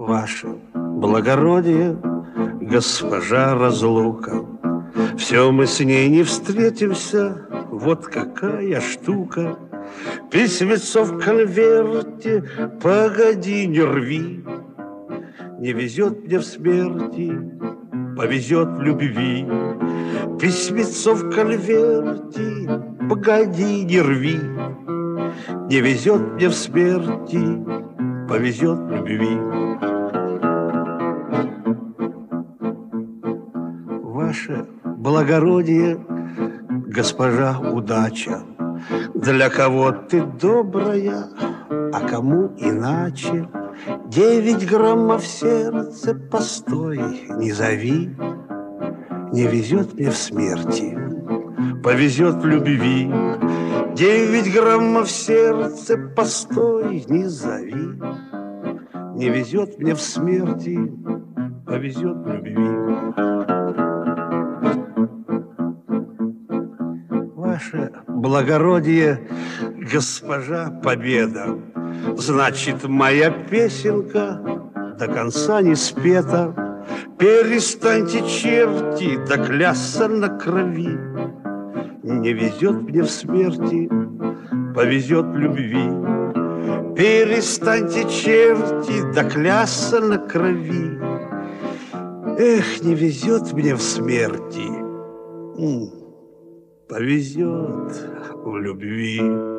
Ваше благородие, госпожа разлука, все мы с ней не встретимся, вот какая штука. Письмецо в конверте, погоди, не рви. Не везет мне в смерти, повезет в любви. Письмецо в конверте, погоди, не рви. Не везет мне в смерти, повезет в любви. Ваше благородие, госпожа удача, для кого ты добрая, а кому иначе. 9 граммов в сердце, постой, не зови. Не везет мне в смерти, повезет в любви. 9 граммов в сердце, постой, не зови. Не везет мне в смерти, повезет в любви. Ваше благородие, госпожа Победа, значит, моя песенка до конца не спета. Перестаньте, черти, доклясться на крови. Не везет мне в смерти, повезет в любви. Перестаньте, черти, доклясться на крови. Эх, не везет мне в смерти, повезет в любви.